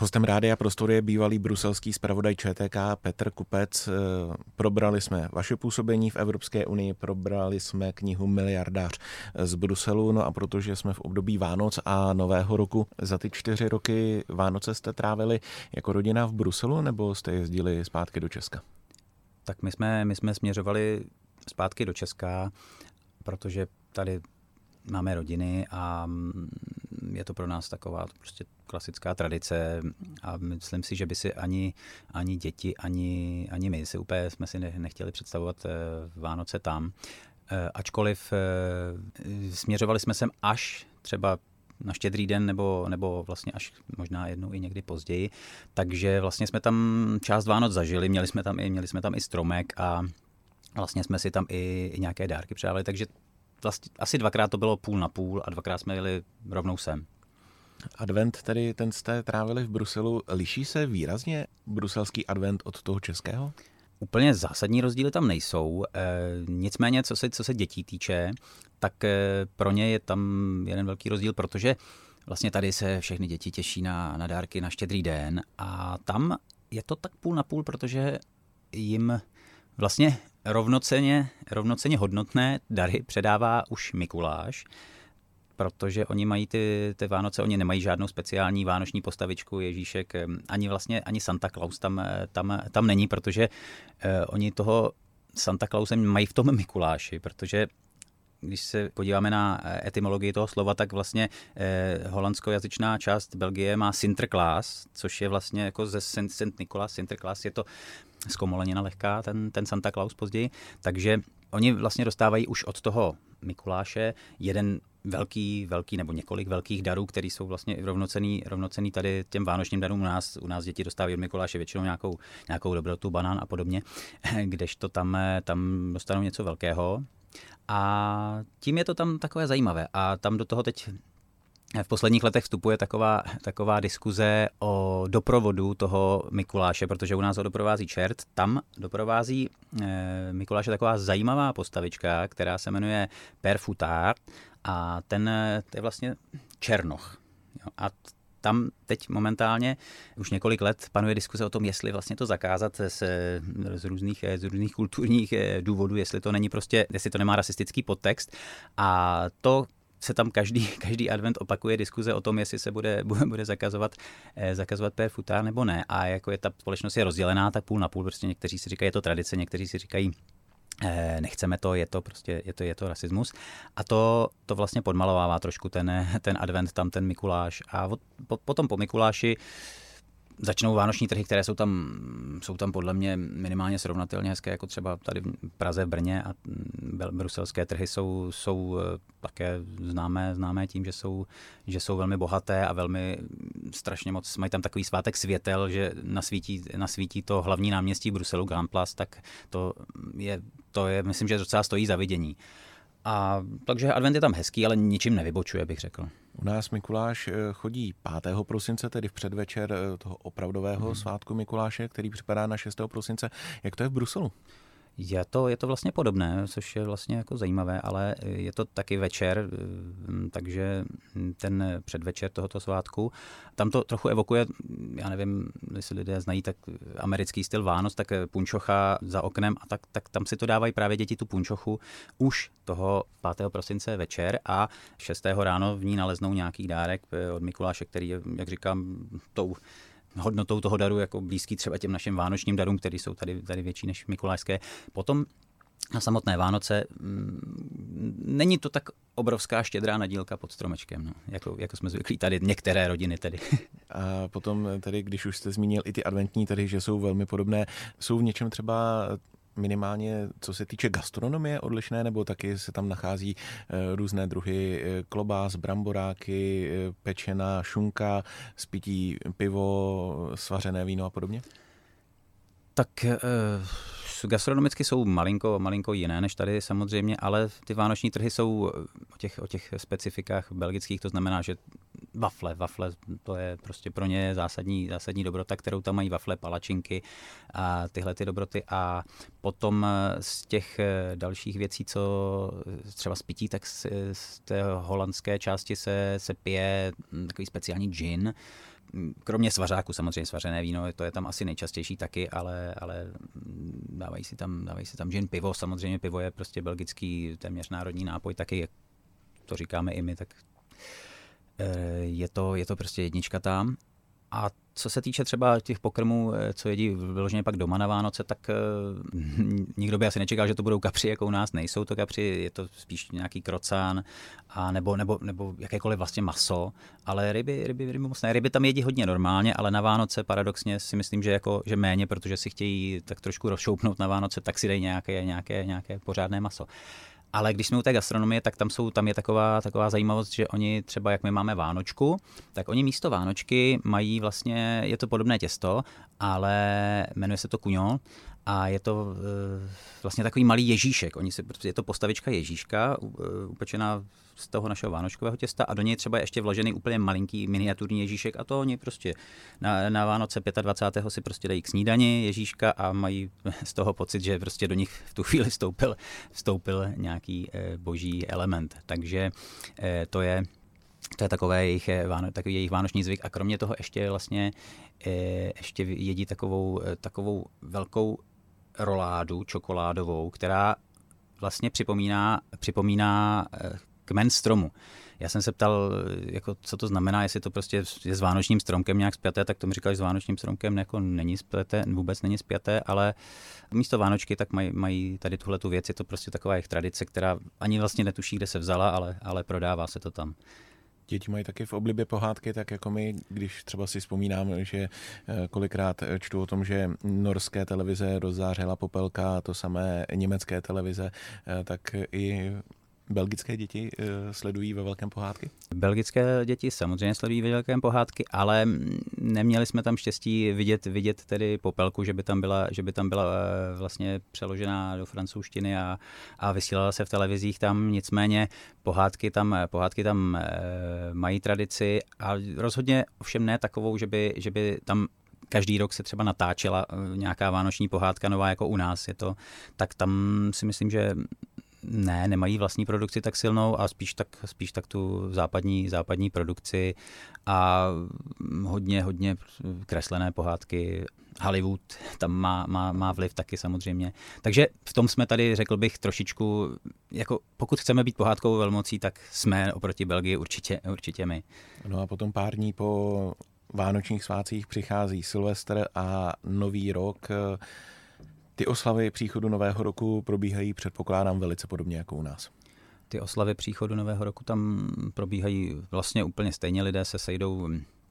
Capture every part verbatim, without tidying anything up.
Hostem Rádia Prostor je bývalý bruselský zpravodaj Č T K Petr Kupec. Probrali jsme vaše působení v Evropské unii, probrali jsme knihu Miliardář z Bruselu, no a protože jsme v období Vánoc a Nového roku, za ty čtyři roky Vánoce jste trávili jako rodina v Bruselu, nebo jste jezdili zpátky do Česka? Tak my jsme, my jsme směřovali zpátky do Česka, protože tady máme rodiny a je to pro nás taková prostě klasická tradice a myslím si, že by si ani, ani děti, ani, ani my si úplně jsme si nechtěli představovat Vánoce tam. Ačkoliv směřovali jsme sem až třeba na Štědrý den nebo, nebo vlastně až možná jednou i někdy později. Takže vlastně jsme tam část Vánoc zažili, měli jsme tam i, měli jsme tam i stromek a vlastně jsme si tam i, i nějaké dárky předávali, takže vlastně asi dvakrát to bylo půl na půl a dvakrát jsme jeli rovnou sem. Advent, tedy ten jste trávili v Bruselu, liší se výrazně bruselský advent od toho českého? Úplně zásadní rozdíly tam nejsou, e, nicméně co se, co se dětí týče, tak e, pro ně je tam jeden velký rozdíl, protože vlastně tady se všechny děti těší na, na dárky na Štědrý den a tam je to tak půl na půl, protože jim vlastně rovnocenně, rovnocenně hodnotné dary předává už Mikuláš, protože oni mají ty, ty Vánoce, oni nemají žádnou speciální vánoční postavičku, Ježíšek, ani vlastně ani Santa Claus tam, tam, tam není, protože eh, oni toho Santa Clause mají v tom Mikuláši, protože když se podíváme na etymologii toho slova, tak vlastně eh, holandskojazyčná část Belgie má Sinterklaas, což je vlastně jako ze Saint Nicholas, Sinterklaas je to zkomolenina lehká, ten, ten Santa Claus později, takže oni vlastně dostávají už od toho Mikuláše jeden velký, velký nebo několik velkých darů, které jsou vlastně rovnocenný, rovnocenný tady těm vánočním darům. U nás, u nás děti dostávají od Mikuláše většinou nějakou, nějakou dobrotu, banán a podobně, kdežto tam, tam dostanou něco velkého. A tím je to tam takové zajímavé. A tam do toho teď v posledních letech vstupuje taková, taková diskuze o doprovodu toho Mikuláše, protože u nás ho doprovází čert, tam doprovází eh, Mikuláše taková zajímavá postavička, která se jmenuje Père Fouettard a ten to je vlastně černoch. Jo, a tam teď momentálně už několik let panuje diskuze o tom, jestli vlastně to zakázat z, z, různých, z různých kulturních důvodů, jestli to není prostě, jestli to nemá rasistický podtext. A to se tam každý, každý advent opakuje diskuze o tom, jestli se bude, bude zakazovat, zakazovat Père Fouettard nebo ne. A jako je ta společnost je rozdělená, tak půl na půl, prostě někteří si říkají, je to tradice, někteří si říkají, nechceme to, je to prostě, je to, je to rasismus. A to, to vlastně podmalovává trošku ten, ten advent, tam ten Mikuláš. A od, po, potom po Mikuláši začnou vánoční trhy, které jsou tam, jsou tam podle mě minimálně srovnatelně hezké, jako třeba tady v Praze, v Brně a bruselské trhy jsou, jsou také známé, známé tím, že jsou, že jsou velmi bohaté a velmi strašně moc, mají tam takový svátek světel, že nasvítí, nasvítí to hlavní náměstí Bruselu, Grand Place, tak to je, to je, myslím, že docela stojí za vidění. A takže advent je tam hezký, ale ničím nevybočuje, bych řekl. U nás Mikuláš chodí pátého prosince, tedy v předvečer toho opravdového hmm. svátku Mikuláše, který připadá na šestého prosince. Jak to je v Bruselu? Je to, je to vlastně podobné, což je vlastně jako zajímavé, ale je to taky večer, takže ten předvečer tohoto svátku. Tam to trochu evokuje, já nevím, jestli lidé znají tak americký styl Vánoc, tak punčocha za oknem a tak, tak tam si to dávají právě děti tu punčochu už toho pátého prosince večer a šestého ráno v ní naleznou nějaký dárek od Mikuláše, který je, jak říkám, tou hodnotou toho daru jako blízký třeba těm našim vánočním darům, které jsou tady, tady větší než mikulášské. Potom na samotné Vánoce m, není to tak obrovská štědrá nadílka pod stromečkem, no, jako, jako jsme zvyklí tady, některé rodiny tedy. A potom tedy, když už jste zmínil i ty adventní trhy, že jsou velmi podobné, jsou v něčem třeba minimálně, co se týče gastronomie, odlišné, nebo taky se tam nachází různé druhy klobás, bramboráky, pečená šunka, spití pivo, svařené víno a podobně? Tak eh, gastronomicky jsou malinko, malinko jiné než tady samozřejmě, ale ty vánoční trhy jsou o těch, o těch specifikách belgických, to znamená, že wafle, wafle, to je prostě pro ně zásadní, zásadní dobrota, kterou tam mají wafle, palačinky a tyhle ty dobroty. A potom z těch dalších věcí, co třeba z pití, tak z, z té holandské části se, se pije takový speciální gin, kromě svařáku samozřejmě svařené víno, to je tam asi nejčastější taky, ale, ale dávají si tam, dávají si tam gin, pivo, samozřejmě pivo je prostě belgický téměř národní nápoj, taky je, to říkáme i my, tak je to, je to prostě jednička tam. A co se týče třeba těch pokrmů, co jedí vyloženě pak doma na Vánoce, tak nikdo by asi nečekal, že to budou kapři, jako u nás nejsou to kapři, je to spíš nějaký krocán a nebo, nebo, nebo jakékoliv vlastně maso, ale ryby, ryby, ryby moc ne. Ryby tam jedí hodně normálně, ale na Vánoce paradoxně si myslím, že, jako, že méně, protože si chtějí tak trošku rozšoupnout na Vánoce, tak si dají nějaké, nějaké, nějaké pořádné maso. Ale když jsme u té gastronomie, tak tam, jsou, tam je taková, taková zajímavost, že oni třeba, jak my máme vánočku, tak oni místo vánočky mají vlastně, je to podobné těsto, ale jmenuje se to kuňol a je to e, vlastně takový malý Ježíšek. Oni si, je to postavička Ježíška, e, upečená z toho našeho vánočkového těsta a do něj třeba ještě vložený úplně malinký miniaturní Ježíšek a to oni prostě na, na Vánoce dvacátého pátého si prostě dají k snídani Ježíška a mají z toho pocit, že prostě do nich v tu chvíli vstoupil, vstoupil nějaký e, boží element. Takže e, to je To je takové jejich, takový jejich vánoční zvyk a kromě toho ještě vlastně e, ještě jedí takovou, takovou velkou roládu čokoládovou, která vlastně připomíná, připomíná kmen stromu. Já jsem se ptal, jako, co to znamená, jestli to prostě je s vánočním stromkem nějak spjaté, tak to mi říkali, že s vánočním stromkem jako není spjaté, vůbec není spjaté, ale místo vánočky tak mají, mají tady tuhletu věc, je to prostě taková jejich tradice, která ani vlastně netuší, kde se vzala, ale, ale prodává se to tam. Děti mají taky v oblibě pohádky, tak jako my, když třeba si vzpomínám, že kolikrát čtu o tom, že norské televize rozzářila popelka, to samé německé televize, tak i belgické děti sledují ve velkém pohádky? Belgické děti samozřejmě sledují ve velkém pohádky, ale neměli jsme tam štěstí vidět, vidět tedy popelku, že by tam byla, že by tam byla vlastně přeložená do francouzštiny a, a vysílala se v televizích tam. Nicméně pohádky tam, pohádky tam mají tradici a rozhodně ovšem ne takovou, že by, že by tam každý rok se třeba natáčela nějaká vánoční pohádka nová jako u nás. Je to, tak tam si myslím, že ne, nemají vlastní produkci tak silnou a spíš tak, spíš tak tu západní, západní produkci a hodně, hodně kreslené pohádky. Hollywood tam má, má, má vliv taky samozřejmě. Takže v tom jsme tady, řekl bych, trošičku, jako pokud chceme být pohádkovou velmocí, tak jsme oproti Belgii určitě, určitě my. No a potom pár dní po vánočních svátcích přichází Silvestr a Nový rok. Ty oslavy příchodu Nového roku probíhají, předpokládám, velice podobně jako u nás. Ty oslavy příchodu Nového roku tam probíhají vlastně úplně stejně. Lidé se sejdou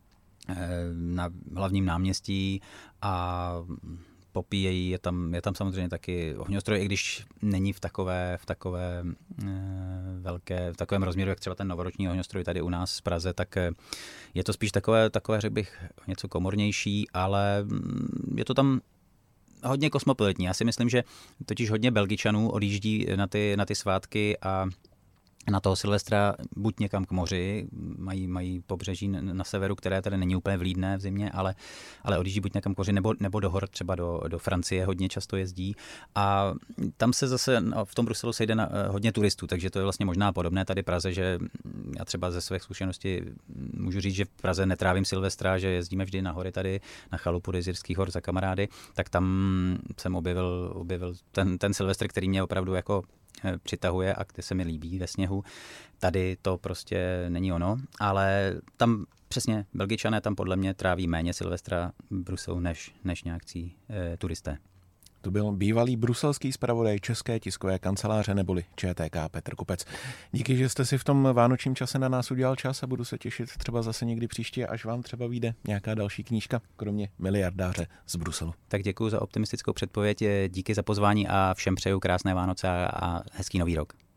na hlavním náměstí a popíjejí. Je tam, je tam samozřejmě taky ohňostroj, i když není v takové, v takové velké, v takovém rozměru, jak třeba ten novoroční ohňostroj tady u nás v Praze, tak je to spíš takové, takové řekl bych, něco komornější, ale je to tam hodně kosmopolitní. Já si myslím, že totiž hodně Belgičanů odjíždí na ty, na ty svátky a na toho Silvestra buď někam k moři, mají, mají pobřeží na severu, které tady není úplně vlídné v zimě, ale, ale odjíždí buď někam k moři, nebo, nebo do hor, třeba do, do Francie hodně často jezdí. A tam se zase no, v tom Bruselu sejde na, hodně turistů, takže to je vlastně možná podobné tady Praze, že já třeba ze svých zkušeností můžu říct, že v Praze netrávím Silvestra, že jezdíme vždy na hory tady, na chalupu do Jizerských hor za kamarády, tak tam jsem objevil, objevil ten, ten Silvestr, který mě opravdu jako přitahuje a kde se mi líbí ve sněhu. Tady to prostě není ono, ale tam přesně Belgičané tam podle mě tráví méně Silvestra v Bruselu než, než nějakcí e, turisté. To byl bývalý bruselský zpravodaj České tiskové kanceláře neboli Č T K Petr Kupec. Díky, že jste si v tom vánočním čase na nás udělal čas a budu se těšit třeba zase někdy příště, až vám třeba vyjde nějaká další knížka, kromě Miliardáře z Bruselu. Tak děkuji za optimistickou předpověď, díky za pozvání a všem přeju krásné Vánoce a hezký nový rok.